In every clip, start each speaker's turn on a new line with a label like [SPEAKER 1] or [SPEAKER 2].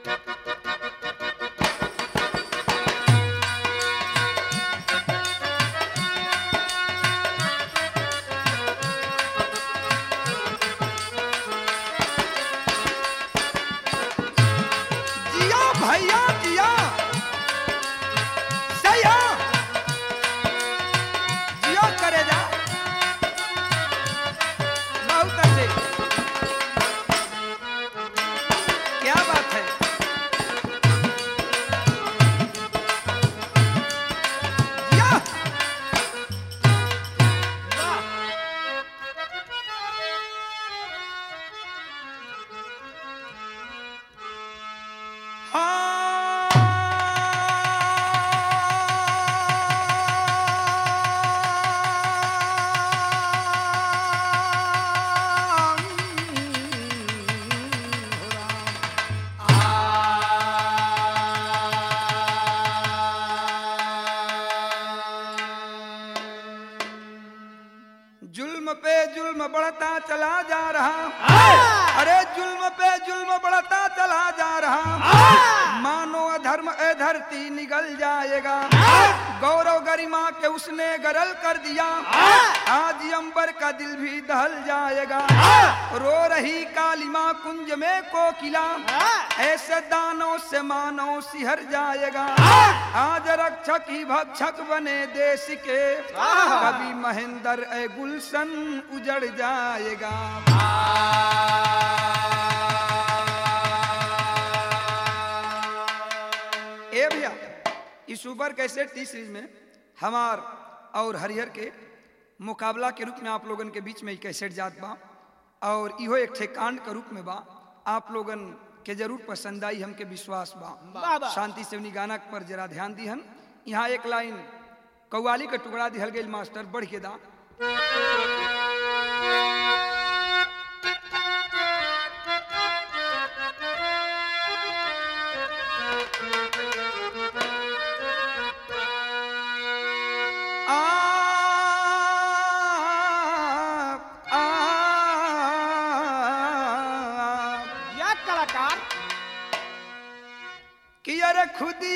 [SPEAKER 1] जिया भैया जिया सैया जियो करे जा बहुत अच्छे क्या बात है जिया जुल्म पे जुल्म बढ़ता चला जा रहा अरे जुल्म पे जुल्म बढ़ता चला जा रहा मानो अधर्म ए धरती निगल जाएगा गौरव गरिमा के उसने गरल कर दिया आज अंबर का दिल भी दहल जाएगा रो रही काली माँ कुंज में कोकिला ऐसे दानों से मानव सिहर जाएगा आज रक्षक ही भक्षक बने देश के कभी महेंद्र ए गुलशन उजड़ जाएगा ए भैया इस सुपर कैसेट टी सीरीज में हमार और हरिहर के मुकाबला के रूप में आप लोगन के बीच में ही कैसेट जात बा और इहो एक ठे कांड के रूप में बा आप लोगन के जरूर पसंद आई हमके विश्वास बा शांति से उन्हीं गाना पर जरा ध्यान दी हन यहाँ एक लाइन कव्वाली का टुकड़ा दिहल गई मास्टर बढ़ के दा कि अरे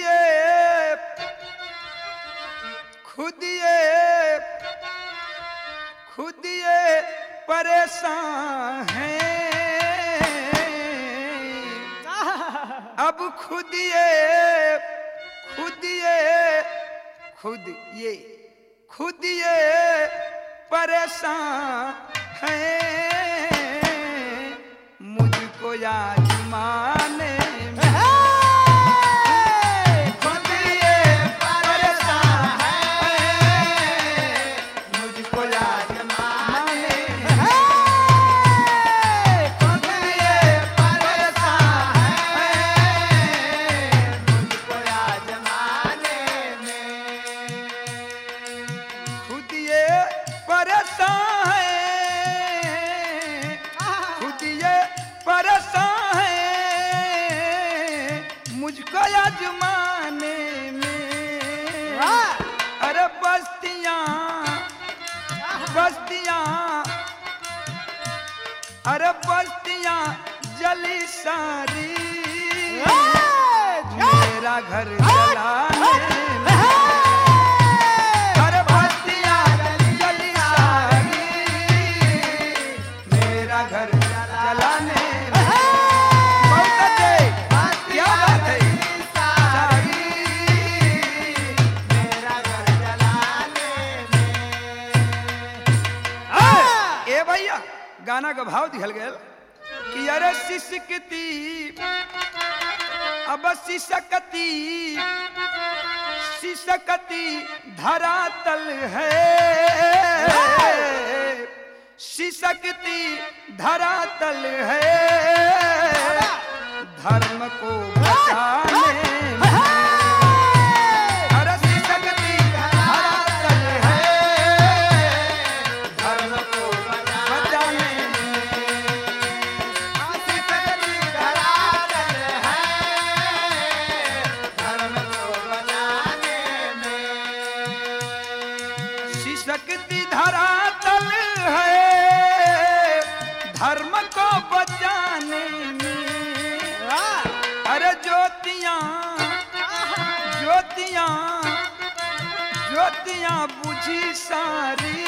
[SPEAKER 1] खुदिए परेशान हैं अब खुदिए परेशान हैं मुझको आजमाने मुझको आजमाने में अरे बस्तियां जली सारी मेरा घर जलाने में अरे बस्तियां जली सारी मेरा घर जलाने में बहुत अच्छे क्या बात है भैया गाना का भाव दिखल गया कि अरे सिसकती अब सिसकती धरातल है सिसकती धरातल है धर्म को बचाने शक्ति धरातल है धर्म को बचाने ज्योतियां बुझी सारी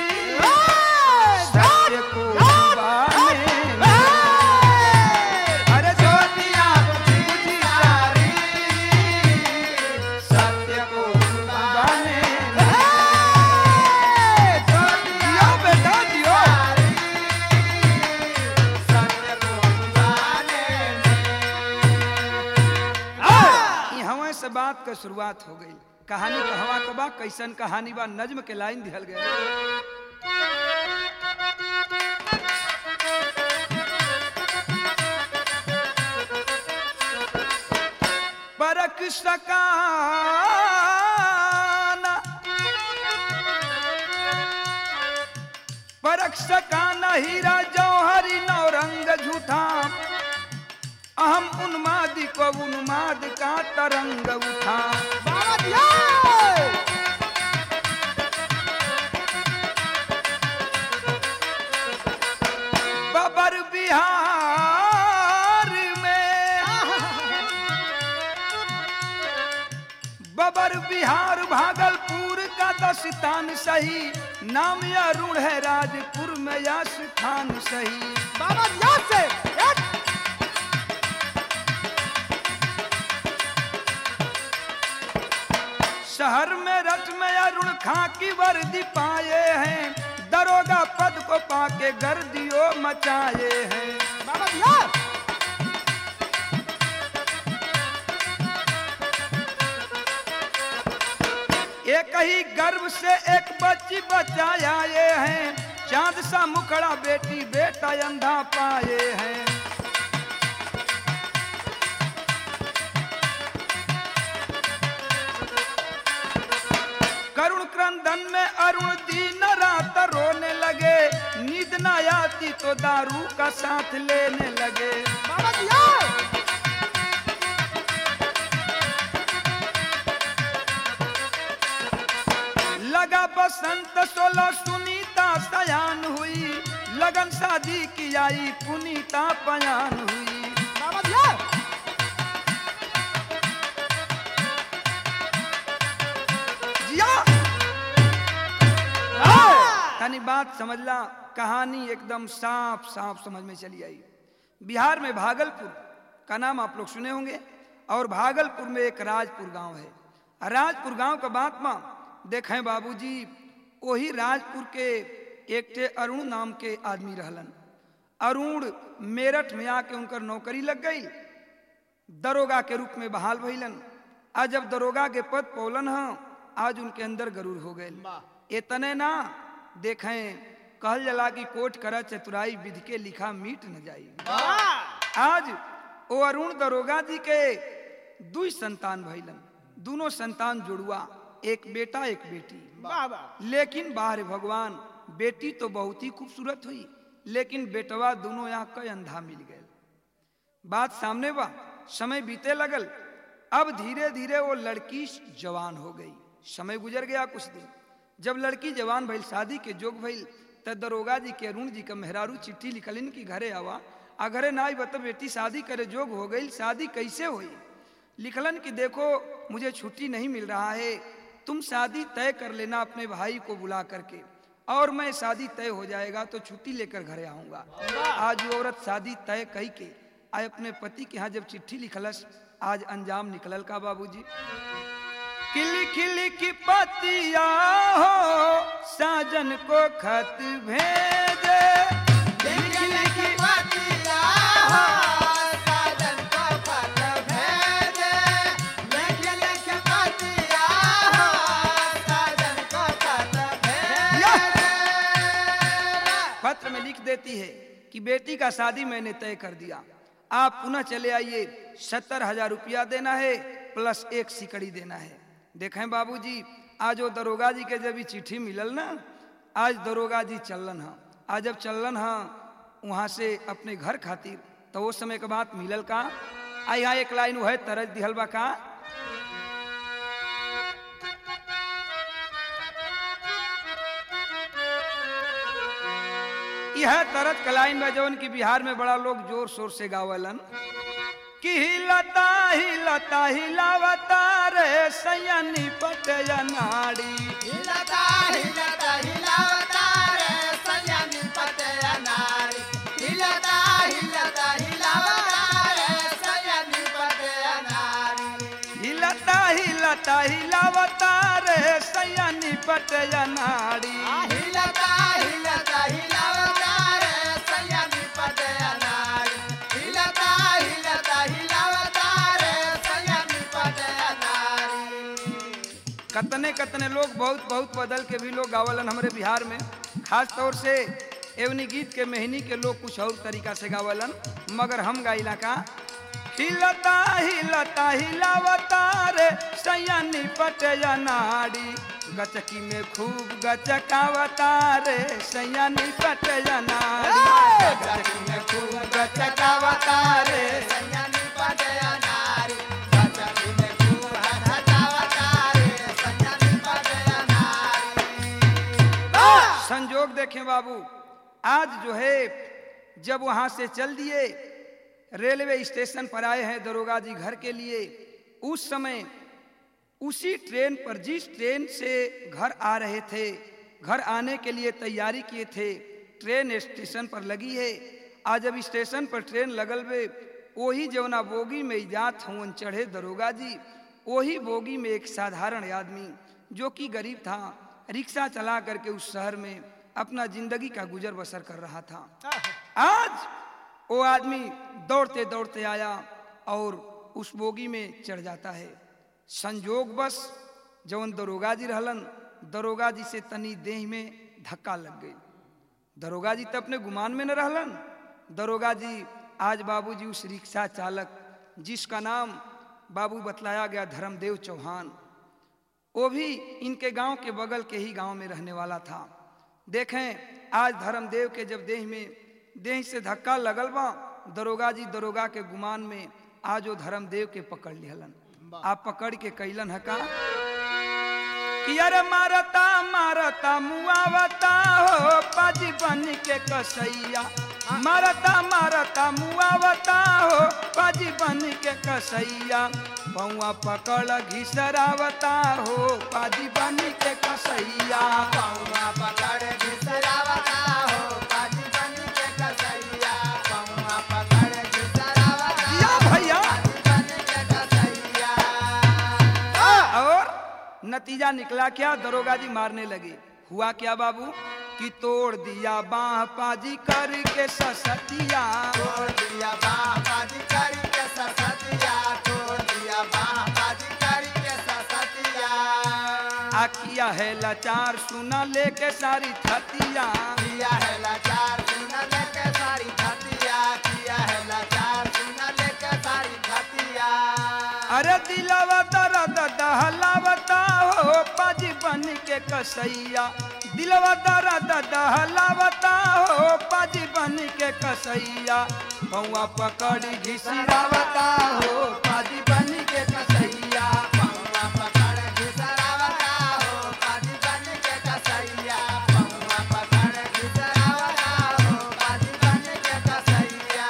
[SPEAKER 1] सत्य को छुपाने में। अरे ज्योतियां बुझी सारी सत्य को छुपाने में। जियो बेटा जियो। सत्य को छुपाने में। यहाँ से बात का शुरुआत हो गई। कहानी कहवा कबा कैसन कहानी बा नज्म के लाइन दिहल गए। परख सकाना परख सकाना हीरा जौहरी नौरंग झूठा अहम उन्माद को उन्माद का तरंग उठा। बबर बिहार में बबर बिहार भागलपुर का दस्तान सही नाम अरुण है राजपुर में या स्थान सही। बाबा से शहर में रथ में अरुण खां की वर्दी पाए हैं दरोगा पद को पाके गर्दियों मचाए हैं। बाबा एक ही गर्भ से एक बच्ची बचाया ये हैं चांद सा मुखड़ा बेटी बेटा अंधा पाए हैं। करुण क्रंदन में अरुण दीन रात रोने लगे नींद न आती तो दारू का साथ लेने लगे। लगा बसंत 16 सुनीता सयान हुई लगन शादी की आई पुनीता पयान हुई। तनी बात समझला कहानी एकदम साफ साफ समझ में चली आई। बिहार में भागलपुर का नाम आप लोग सुने होंगे और भागलपुर में एक राजपुर गांव है। राजपुर गांव का बात मां देखें बाबूजी वही राजपुर के एक थे अरुण नाम के आदमी रहलन। अरुण मेरठ में आके उनकर नौकरी लग गई दरोगा के रूप में बहाल भइलन। आज जब दरोगा के पद पौलन ह आज उनके अंदर गरूर हो गए। इतने ना देखें कहल जला की कोट कर चतुराई विधि के लिखा मीट न जाई। आज वो अरुण दरोगा जी के 2 संतान भइलन दोनों संतान जुड़ुआ एक बेटा एक बेटी। लेकिन बाहर भगवान बेटी तो बहुत ही खूबसूरत हुई लेकिन बेटवा दोनों यहाँ का अंधा मिल गए। बात सामने बा समय बीते लगल अब धीरे धीरे वो लड़की जवान हो गई। समय गुजर गया कुछ दिन जब लड़की जवान भइल शादी के जोग भइल त दरोगा जी के अरुण जी का मेहरारू चिट्ठी लिखलिन कि घरे आवा आ घरे ना आई बता बेटी शादी करे जोग हो गई शादी कैसे हुई। लिखलन कि देखो मुझे छुट्टी नहीं मिल रहा है तुम शादी तय कर लेना अपने भाई को बुला करके और मैं शादी तय हो जाएगा तो छुट्टी लेकर घरे आऊंगा। आज वो औरत शादी तय कही के आए अपने पति के यहाँ जब चिट्ठी लिखलस आज अंजाम निकलल का बाबूजी। किली किली की पतिया हो साजन को खत भेजे किली किली की पतिया हो साजन को खत भेजे लिखी लिखी पतिया हो साजन को खत भेजे। पत्र में लिख देती है कि बेटी का शादी मैंने तय कर दिया आप पुनः चले आइए 70,000 रुपया देना है प्लस 1 सिकड़ी देना है। देखें बाबूजी आज वो दरोगा जी के जब भी चिट्ठी मिलल ना आज दरोगा जी चलन हा आज जब चलन हा वहाँ से अपने घर खातिर तो वो समय के बाद मिलल का आई यहाँ एक लाइन वह तरज दिहल बा का यह तरज का लाइन बा जौन की बिहार में बड़ा लोग जोर शोर से गावलन। कि हिलता हिलता हिलावता रे सयानी पटया नाड़ी।
[SPEAKER 2] हिलता हिलता हिलावता रे सयानी पटया नाड़ी। हिलता हिलता हिलावता रे सयानी पटया नाड़ी।
[SPEAKER 1] हिलता हिलता हिलावता रे सयानी पटया नाड़ी।
[SPEAKER 2] हिलता हिलता हिलावता रे सयानी पटया नाड़ी। हिलता हिलता हिलावता रे सयानी पटया नाड़ी।
[SPEAKER 1] कतने कतने लोग बहुत बहुत बदल के भी लोग गावलन हमारे बिहार में, खास तौर से एवनी गीत के मेहनी के लोग कुछ और तरीका से गावलन, मगर हम गाइला का हिलता हिलता हिलावता रे सयानी पटया नाड़ी। गचकी में खूब गचकावता रे सयानी पटया नाड़ी। गचकी में खूब गचकावता रे
[SPEAKER 2] सयानी पटया नाड़ी। गचकी में खूब गचकावता रे सयानी पटया नाड़ी।
[SPEAKER 1] संजोग देखें बाबू, आज जो है जब वहां से चल दिए, रेलवे स्टेशन पर आए हैं दरोगा जी घर के लिए, उस समय उसी ट्रेन पर जिस ट्रेन से घर आ रहे थे, घर आने के लिए तैयारी किए थे, ट्रेन स्टेशन पर लगी है। आज जब स्टेशन पर ट्रेन लगल बे, वही जवना बोगी में इजात हुन चढ़े दरोगा जी, वही बोगी में एक साधारण आदमी जो कि गरीब था, रिक्शा चला करके उस शहर में अपना जिंदगी का गुजर बसर कर रहा था। आज वो आदमी दौड़ते दौड़ते आया और उस बोगी में चढ़ जाता है। संजोग बस जवन दरोगा जी रहलन, दरोगा जी से तनी देह में धक्का लग गई। दरोगा जी तो अपने गुमान में न रहलन। दरोगा जी आज बाबूजी उस रिक्शा चालक जिसका नाम बाबू बतलाया गया धर्मदेव चौहान, वो भी इनके गांव के बगल के ही गांव में रहने वाला था। देखें आज धर्मदेव के जब देह से धक्का लगल बा, दरोगा जी दरोगा के गुमान में आज वो धर्मदेव के पकड़ लिहलन। आप पकड़ के कैलन हका कि अरे मारता मारता मुआवता हो पाजी बन के कसैया। मारता मारता मुआवता हो पाजी बन के कसैया। पौआ पकड़ घिसरावता हो पाजी बन के कसैया।
[SPEAKER 2] पौआ पकड़ घिसरावता हो पाजी बन के कसैया। पौआ पकड़ घिसरावता
[SPEAKER 1] या भैया
[SPEAKER 2] पाजी बन के कसैया।
[SPEAKER 1] और नतीजा निकला क्या, दरोगा जी मारने लगे। हुआ क्या बाबू कि तोड़ दिया बाह पाजी करके ससतिया।
[SPEAKER 2] तोड़ दिया बाह पाजी करके ससतिया। तोड़ दिया बाह पाजी करके ससतिया।
[SPEAKER 1] आ किया है लाचार सुना लेके सारी थतिया।
[SPEAKER 2] किया है लाचार सुना लेके सारी थतिया। किया है लाचार सुना लेके सारी थतिया।
[SPEAKER 1] अरे दिलावा दर्द दहलावता हो पाजी बन के कसैया। दिलवा दर्द दहलावता हो पाजी बन के कसैया। पौआ पकड़ी घिसरावता हो पाजी बन के कसैया।
[SPEAKER 2] पौआ पकड़ घिसरावता हो पाजी बन के कसैया। पौआ पकड़ घिसरावता हो पाजी बन के कसैया।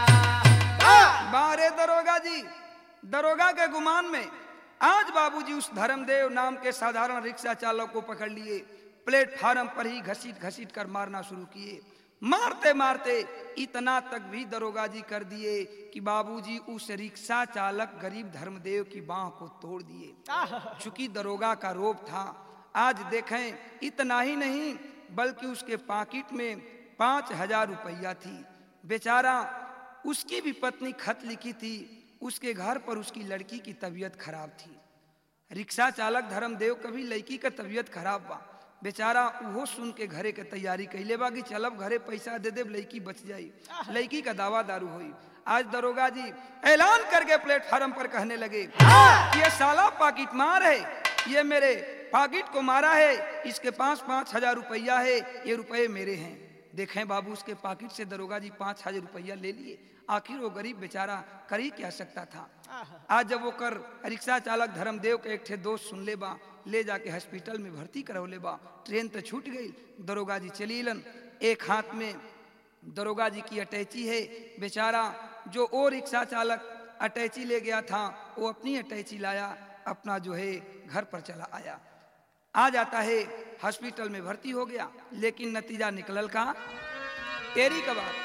[SPEAKER 1] बारे दरोगा जी, दरोगा के गुमान में आज बाबूजी उस धर्मदेव नाम के साधारण रिक्शा चालक को पकड़ लिए। प्लेटफार्म पर ही घसीट घसीट कर मारना शुरू किए। मारते मारते इतना तक भी दरोगा जी कर दिए कि बाबूजी उस रिक्शा चालक गरीब धर्मदेव की बाह को तोड़ दिए। चूंकि दरोगा का रोब था। आज देखें इतना ही नहीं बल्कि उसके पॉकेट में 5,000 रुपया थी। बेचारा, उसकी भी पत्नी खत लिखी थी, उसके घर पर उसकी लड़की की तबीयत खराब थी। रिक्शा चालक धर्मदेव कभी लड़की का तबीयत खराब बा, बेचारा वो सुन के घरे के तैयारी कैले बा कि चलब घरे पैसा दे दे लड़की बच जाई, लड़की का दावा दारू हुई। आज दरोगा जी ऐलान करके प्लेटफार्म पर कहने लगे ये साला पॉकेट मार है, ये मेरे पॉकेट को मारा है, इसके पास 5,000 रुपया है, ये रुपए मेरे हैं। देखें बाबू उसके पॉकेट से दरोगा जी 5,000 रुपया ले लिए। आखिर वो गरीब बेचारा कर ही क्या सकता था। आज जब वो कर रिक्शा चालक धर्मदेव के एक ठे दोस्त सुन ले बा, ले जाके हॉस्पिटल में भर्ती करौले बा। ट्रेन तो छूट गई, दरोगा जी चलीलन। एक हाथ में दरोगा जी की अटैची है। बेचारा जो ओ रिक्शा चालक अटैची ले गया था, वो अपनी अटैची लाया, अपना जो है घर पर चला आया। आ जाता है, हॉस्पिटल में भर्ती हो गया, लेकिन नतीजा निकलल का तेरी का बात।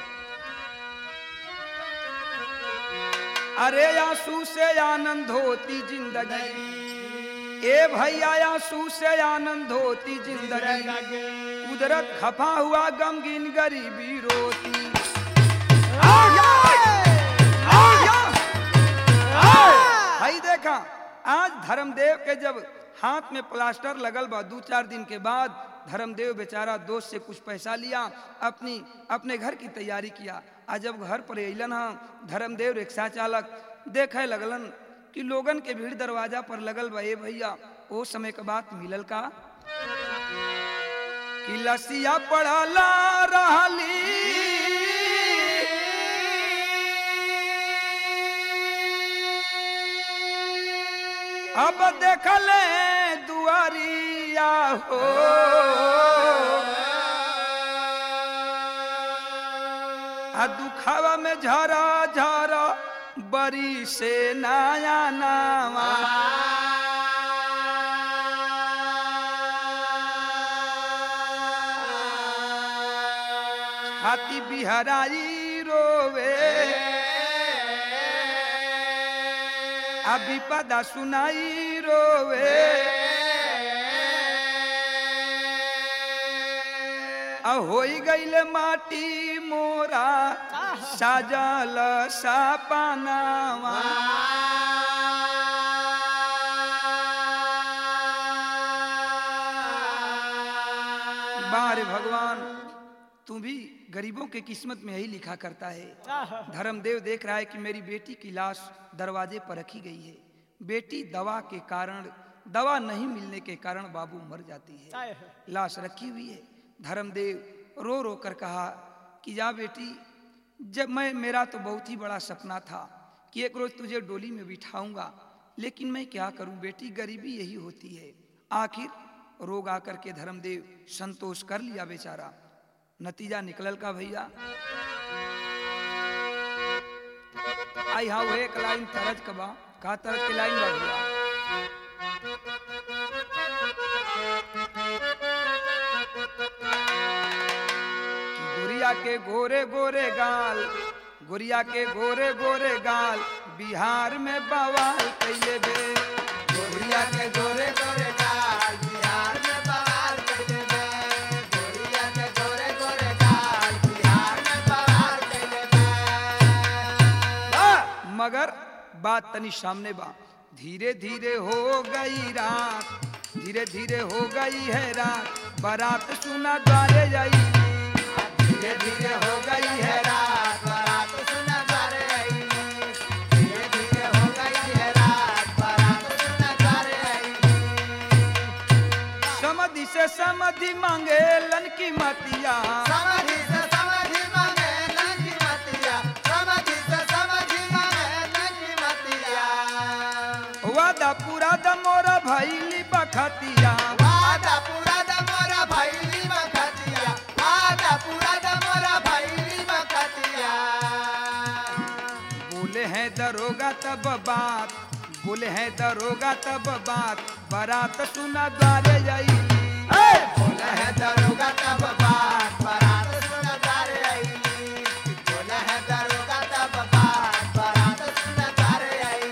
[SPEAKER 1] अरे आंसू से आनंद होती जिंदगी, ए भैया आंसू से आनंद होती जिंदगी, कुदरत खफा हुआ गमगीन गरीबी रोती। भाई देखा, आज धर्मदेव के जब हाथ में प्लास्टर लगल बा, 2-4 दिन के बाद धर्मदेव बेचारा दोस्त से कुछ पैसा लिया, अपने घर की तैयारी किया। आज जब घर पर अलन हाँ, धर्मदेव रिक्शा चालक देखे लगलन कि लोगन के भीड़ दरवाजा पर लगल बा। ए भैया, ओ समय के बात मिलल का कि लसिया पड़ला रहली, अब देखले दुआरिया हो, आ दुखावा में झरा झरा बरी से नया नावा। हाथी बिहराई रोवे, अभी पदा सुनाई रोवे, होई गईले माटी मोरा साजल सपनावा। बारे भगवान, तू भी गरीबों के किस्मत में यही लिखा करता है। धर्मदेव देख रहा है कि मेरी बेटी की लाश दरवाजे पर रखी गई है। बेटी दवा के कारण, दवा नहीं मिलने के कारण बाबू मर जाती है, लाश रखी हुई है। धर्मदेव रो रो कर कहा कि जा बेटी, जब मेरा तो बहुत ही बड़ा सपना था कि एक रोज तुझे डोली में बिठाऊंगा, लेकिन मैं क्या करूं बेटी, गरीबी यही होती है। आखिर रोग आकर के धर्मदेव संतोष कर लिया बेचारा। नतीजा निकलल का भैया, आई हाँ वह एक लाइन तरज कबा, का तरज के लाइन बा भैया। गुड़िया के गोरे गोरे गाल, गुड़िया के गोरे गोरे गाल, बिहार में बवाल कैले बे।
[SPEAKER 2] गुड़िया के गोरे गोरे गाल, बिहार में बवाल कैले बे। गुड़िया के गोरे गोरे गाल, बिहार में बवाल कैले बे।
[SPEAKER 1] मगर बात तनी सामने बा। धीरे धीरे हो गई रात, धीरे धीरे हो गई है रात, बारात सुना द्वारे जाई।
[SPEAKER 2] धीरे धीरे हो गई है रात, बारात सुना द्वारे आई। धीरे धीरे हो गई है रात, बारात सुना द्वारे आई।
[SPEAKER 1] समधि से समधि मांगे लन की मतिया,
[SPEAKER 2] समधि से समधि मांगे लन की मतिया, समधि से समधि मांगे लन की मतिया।
[SPEAKER 1] वादा पूरा द मोरा भैली बखतिया,
[SPEAKER 2] वादा पूरा द मोरा भैली बखतिया, वादा पूरा द मोरा भैली बखतिया।
[SPEAKER 1] बोले हैं दरोगा तब बात, बोले हैं दरोगा तब बात, बारात सुना द्वारे जाई।
[SPEAKER 2] बोले है दरोगा तब बात, बारात सुना द्वारे आई। बोले है दरोगा तब बात, बारात सुना द्वारे आई।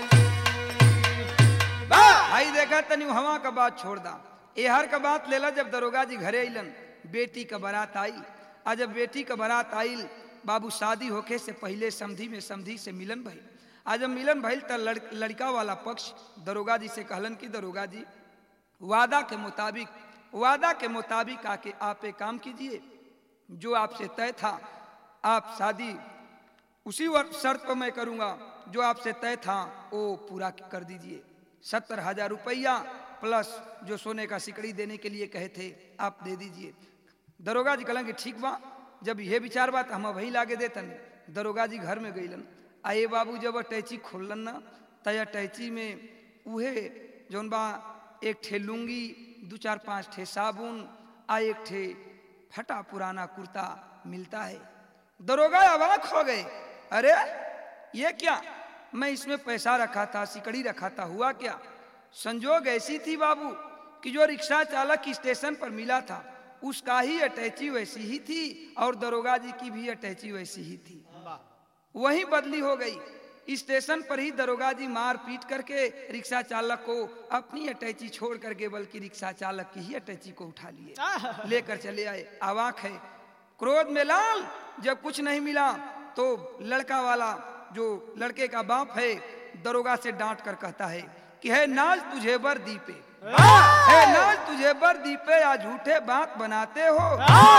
[SPEAKER 1] भाई देखा तनी हवा का बात छोड़ दा, एहर का बात लेला। जब दरोगा जी घरे अइलन, बेटी का बारात आई। आज जब बेटी का बारात आइल, बाबू शादी होके से पहले समधी से मिलन भइल। आज जब मिलन भइल त लड़का वाला पक्ष दरोगा जी से कहलन कि दरोगा जी, वादा के मुताबिक आके आप एक काम कीजिए, जो आपसे तय था, आप शादी उसी शर्त पर मैं करूंगा जो आपसे तय था, वो पूरा कर दीजिए। 70,000 रुपया प्लस जो सोने का सिकड़ी देने के लिए कहे थे, आप दे दीजिए। दरोगा जी कहलन कि ठीक बा, जब ये विचार बात हम वही लागे देतन। दरोगा जी घर में गईलन। आए बाबू जब अटैची खोलन ना, तय अटैची में उहे जौन बा एक ठे लुंगी, 2-4-5 ठे साबुन, आ एक ठे फटा पुराना कुर्ता मिलता है। दरोगा अवाक हो गए, अरे ये क्या, मैं इसमें पैसा रखा था, सिकड़ी रखा था, हुआ क्या? संजोग ऐसी थी बाबू कि जो रिक्शा चालक स्टेशन पर मिला था उसका ही अटैची वैसी ही थी और दरोगा जी की भी अटैची वैसी ही थी। वही बदली हो गई। स्टेशन पर ही दरोगा जी मार पीट करके रिक्शा चालक को अपनी अटैची छोड़ करके बल्कि रिक्शा चालक की ही अटैची को उठा लिए, लेकर चले आए। अवाक है, क्रोध में लाल। जब कुछ नहीं मिला तो लड़का वाला जो लड़के का बाप है दरोगा से डांट कर कहता है कि है नाज तुझे बर दीपे, है नाज तुझे बर दीपे, या झूठे बात बनाते हो,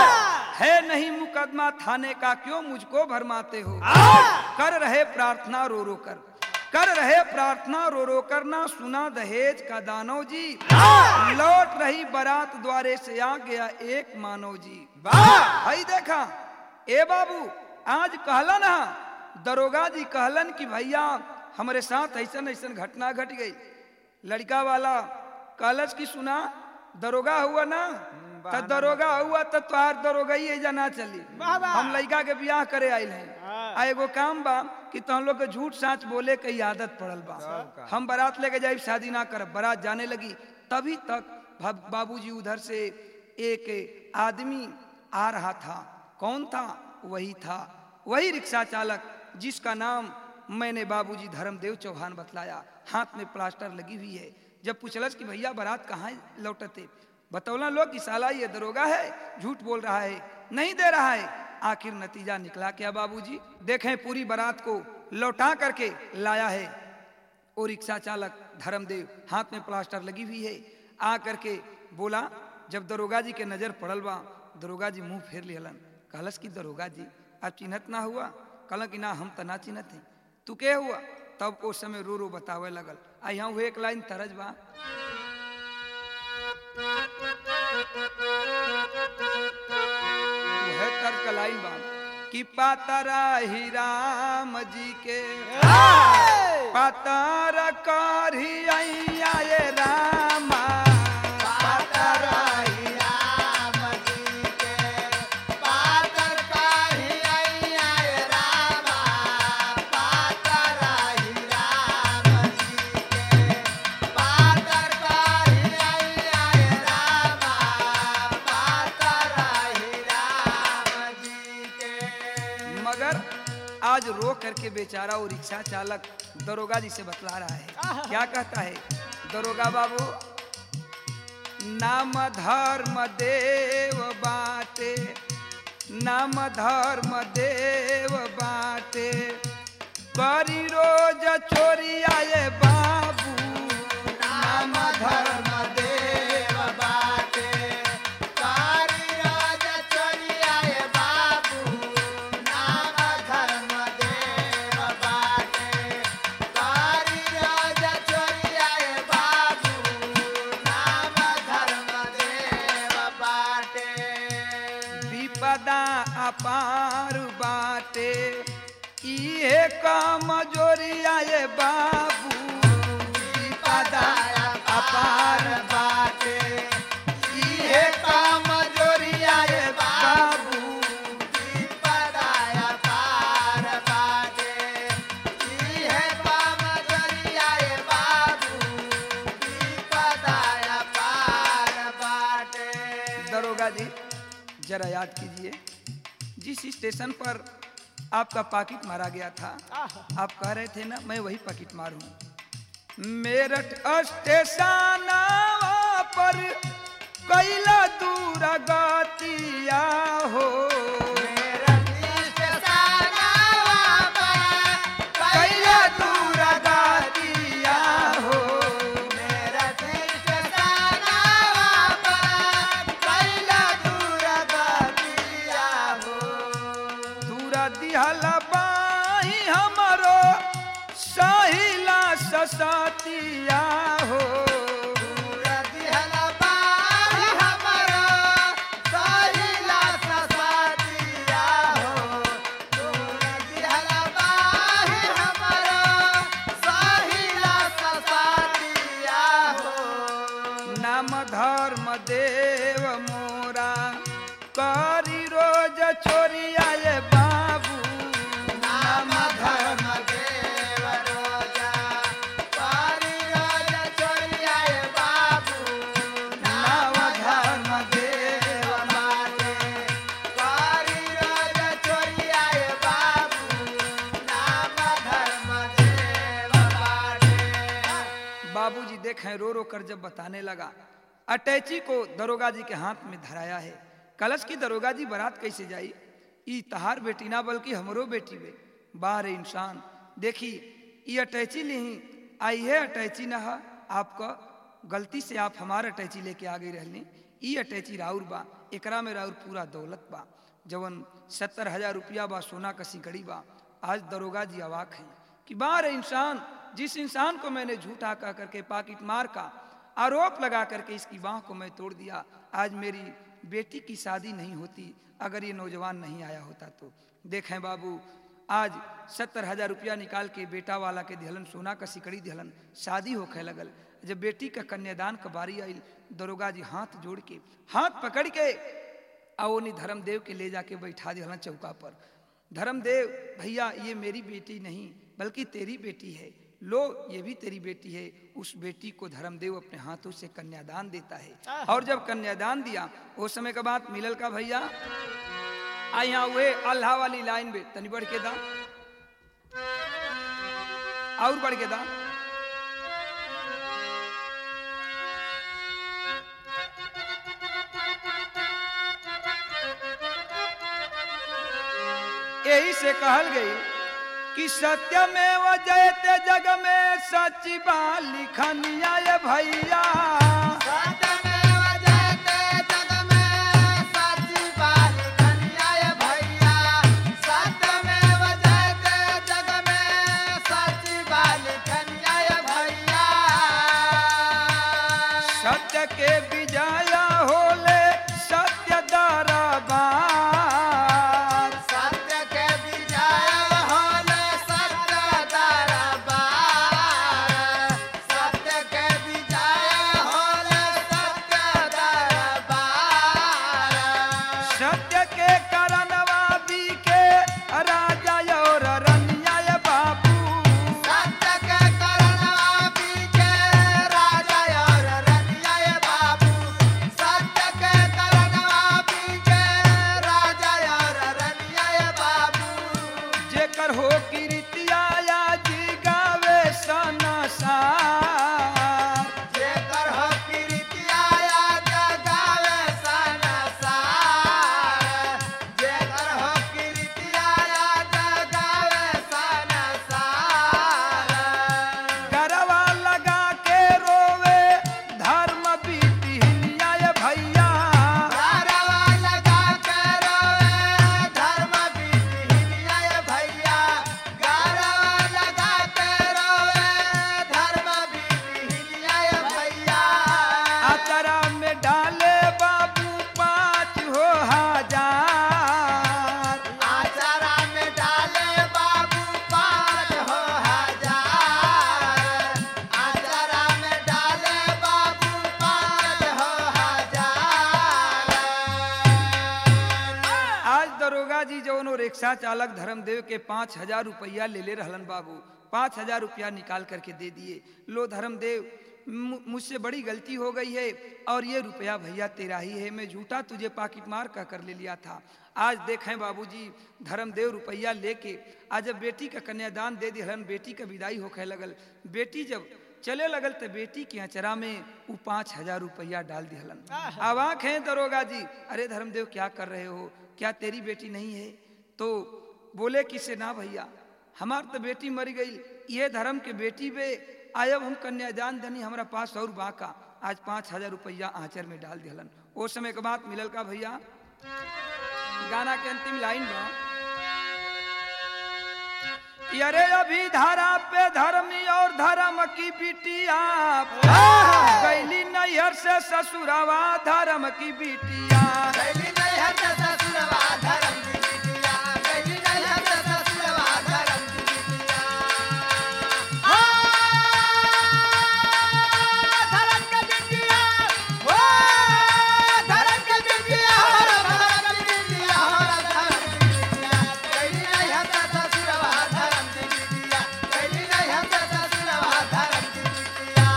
[SPEAKER 1] है नहीं मुकदमा थाने का क्यों मुझको भरमाते हो। कर रहे प्रार्थना रो रो कर, कर रहे प्रार्थना रो रो कर, ना सुना दहेज का दानव जी, लौट रही बारात द्वारे से आ गया एक मानव जी। भाई देखा ए बाबू, आज कहलन हा दरोगा जी कहलन कि भैया हमारे साथ ऐसन ऐसन घटना घट गई। लड़का वाला कहलस कि सुना दरोगा हुआ ना, तो दरोगा हुआ तो तुहार दरोगा ही एजा ना चली, हम लड़का के ब्याह करे आयल हैं। आ एगो काम बा कि तुम लोग के झूठ साँच बोले के आदत पड़ल बा, हम बारात लेके जाए शादी ना करब। बारात जाने लगी तभी तक बाबूजी उधर से एक आदमी आ रहा था। कौन था? वही था, वही रिक्शा चालक जिसका नाम मैंने बाबूजी धर्मदेव चौहान बतलाया। हाथ में प्लास्टर लगी हुई है। जब पूछलस कि भैया बारात कहाँ लौटते, बतौला लोग कि साला ये दरोगा है, झूठ बोल रहा है, नहीं दे रहा है। आखिर नतीजा निकला क्या बाबूजी? देखें पूरी बारात को लौटा करके लाया है वो रिक्शा चालक धर्मदेव, हाथ में प्लास्टर लगी हुई है। आ करके बोला, जब दरोगा जी के नजर पड़ल बा, दरोगा जी मुंह फेर लिहलन। कहलस कि दरोगा जी आप चिन्हत ना हुआ? कहला कि ना हम तो ना चिन्हत हैं, तू के हुआ? तब उस समय रो रो बतावे लगल। आ यहाँ हुए एक लाइन तरज बा, है तर्ज का लाइन बा कि पातरा ही राम जी के, पातर करही अइया ये रामा,
[SPEAKER 2] पातरा ही राम जी के, पातर करही अइया ये रामा, पातरा ही राम जी के, पातर करही अइया ये रामा, पातरा ही राम जी के।
[SPEAKER 1] मगर आज रो करके बेचारा वो रिक्शा चालक दरोगा जी से बतला रहा है। क्या कहता है दरोगा बाबू? नाम धर्म देव बाटे, नाम धर्म देव बाटे, करी रोज चोरिया ये बाबू,
[SPEAKER 2] नाम धर्म देव बाटे, कारी रोज चोरिया ये बाबू, नाम धर्म देव बाटे, कारी रोज चोरिया ये बाबू, नाम धर्म देव बाटे।
[SPEAKER 1] विपदा अपार बाटे, इहे काम जोरिया ये बाबू, विपदा अपार बाटे, इहे काम जोरिया ये बाबू,
[SPEAKER 2] विपदाया पार बाटे, इहे काम जोरिया ये बाबू, विपदाया पार बाटे।
[SPEAKER 1] दरोगा जी जरा याद कीजिए, जिस स्टेशन पर आपका पाकिट मारा गया था, आप कह रहे थे ना मैं वही पाकिट मारूं। मेरठ स्टेशन पर कैला दूर गतिया हो, कैला दूर गतिया हो, दूर दिहल बाही हमरो सहिला ससतिया हो, नाम धर्म देव मोरा, करी रोज चोरिया ये बाबू,
[SPEAKER 2] नाम धर्म देव रो
[SPEAKER 1] देखें रो रो कर जब बताने लगा, अटैची को दरोगा जी के हाथ में धराया है। कलश की दरोगा जी बारात कैसे जाई? ई तहार बेटी ना बल्कि हमरो बेटी बे। बाहर इंसान देखी ये अटैची ले आई है, अटैची ना है आपका, गलती से आप हमारा अटैची लेके आ गई रहनी। ई अटैची राउर बा, एकरा में राउर पूरा दौलत बा, जवन 70,000 रुपया बा, सोना का सिकड़ी बा। आज दरोगा जी अवाक हैं कि बाहर इंसान, जिस इंसान को मैंने झूठा कह करके पाकिट मार का आरोप लगा करके इसकी बाह को मैं तोड़ दिया, आज मेरी बेटी की शादी नहीं होती अगर ये नौजवान नहीं आया होता तो। देखें बाबू, आज 70,000 रुपया निकाल के बेटा वाला के दिहलन, सोना का सिकड़ी दिहलन, शादी होखे लगल। जब बेटी का कन्यादान का बारी आई, दरोगा जी हाथ जोड़ के, हाथ पकड़ के आओनी धर्मदेव के ले जाके बैठा दिहलन चौका पर। धर्मदेव भैया, ये मेरी बेटी नहीं बल्कि तेरी बेटी है, लो ये भी तेरी बेटी है। उस बेटी को धर्मदेव अपने हाथों से कन्यादान देता है। और जब कन्यादान दिया वो समय का बात मिलल का भैया, आ यहाँ हुए अल्लाह वाली लाइन में तनी बढ़ के दा और बढ़ के दा। यही से कहल गई कि सत्यमेव जयते जग में सच्ची बात लिखनिया ये भैया।
[SPEAKER 2] सत्यमेव जयते जग में सच्ची बात लिखनिया ये भैया। सत्यमेव जयते जग में सच्ची बात लिखनिया ये भैया।
[SPEAKER 1] सत्य के विजय होले सत्य दरबार।
[SPEAKER 2] सत्य के विजय होले सत्य दरबार। सत्य के विजय होले सत्य दरबार।
[SPEAKER 1] सत्य के कारणवा बीके राजा और रनिया ये बाबू।
[SPEAKER 2] सत्य के कारणवा बीके राजा और रनिया ये बाबू। सत्य के कारणवा बीके राजा और रनिया ये बाबू।
[SPEAKER 1] जेकर हो कीर्तिया या जी गावे सनसार।
[SPEAKER 2] जेकर हो कीर्तिया याद गावे सनसार। जेकर हो कीर्तिया याद गावे सनसार।
[SPEAKER 1] गरवा लगा के रोवे धर्म बीतिनिया ये भैया।
[SPEAKER 2] गरवा लगा के रोवे धर्म बीतिनिया ये भैया। गरवा लगा के रोवे धर्म बीतिनिया ये भैया।
[SPEAKER 1] आचरा में डाले बाबू 5,000।
[SPEAKER 2] आचारा में डाले बाबू 5,000। आचारा में डाले बाबू 5,000।
[SPEAKER 1] आज दरोगा जी जौनो रिक्शा चालक धर्मदेव के 5,000 रुपया ले ले रहलन बाबू, 5,000 रुपया निकाल करके दे दिए। लो धर्मदेव, मुझसे बड़ी गलती हो गई है और ये रुपया भैया तेरा ही है, मैं झूठा तुझे पाकिट मार का कर ले लिया था। आज देखें बाबूजी, धर्मदेव रुपया लेके आज जब बेटी का कन्यादान दे दिहलन, बेटी का विदाई होखे लगल। बेटी जब चले लगल तो बेटी के अचरा में वो 5,000 रुपया डाल दिहलन। अवाक हैं दरोगा जी, अरे धर्मदेव क्या कर रहे हो, क्या तेरी बेटी नहीं है? तो बोले किसे ना भैया, हमार तो बेटी मर गई, ये धर्म के बेटी बे, आयब हम कन्यादान धनी हमारा पास और बाका। आज 5,000 रुपया आंचर में डाल दिहलन। वो समय के बाद मिलल का भैया, गाना के अंतिम लाइन बा कि अरे अभी धारा पे धर्मी और धर्म की बिटिया गैली नैहर से ससुरवा धर्म की बिटिया।
[SPEAKER 2] गैली नैहर से ससुरवा धर्म की बिटिया। गैली नैहर से ससुरवा धर्म की बिटिया। हो धर्म की बिटिया। हो धर्म की बिटिया। हो धर्म की बिटिया। हो धर्म की बिटिया। गैली नैहर से ससुरवा धर्म की बिटिया। गैली नैहर से ससुरवा धर्म की बिटिया।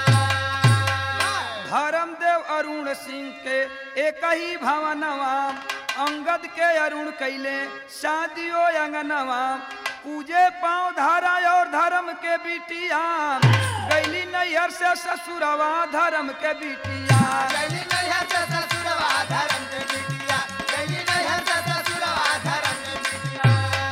[SPEAKER 1] धर्मदेव अरुण सिंह के एक ही भवनवा, अंगद के अरुण कैले शादियों अंगनवा। पूजे पाँव धारा और धर्म के बिटिया गैली नैहर से ससुरवा धर्म के बिटिया।
[SPEAKER 2] गैली नैहर से ससुरवा धर्म के बिटिया, गैली नैहर से ससुरवा धर्म के बिटिया।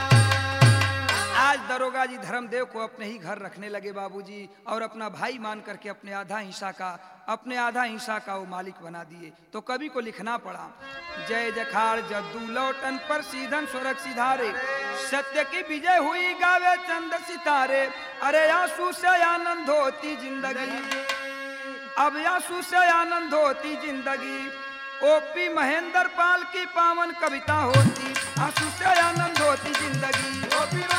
[SPEAKER 1] आज दरोगा जी धर्मदेव को अपने ही घर रखने लगे बाबूजी, और अपना भाई मान करके अपने आधा हिस्सा का वो मालिक बना दिए। तो कवि को लिखना पड़ा, जय जखाड़ जद्दू लौटन पर सीधन स्वर्ग सिधारे, सत्य की विजय हुई गावे चंद सितारे। अरे आंसू से आनंद होती जिंदगी, अब आंसू से आनंद होती जिंदगी, ओपी महेंद्र पाल की पावन कविता होती, आंसू से आनंद होती जिंदगी।
[SPEAKER 2] ओपी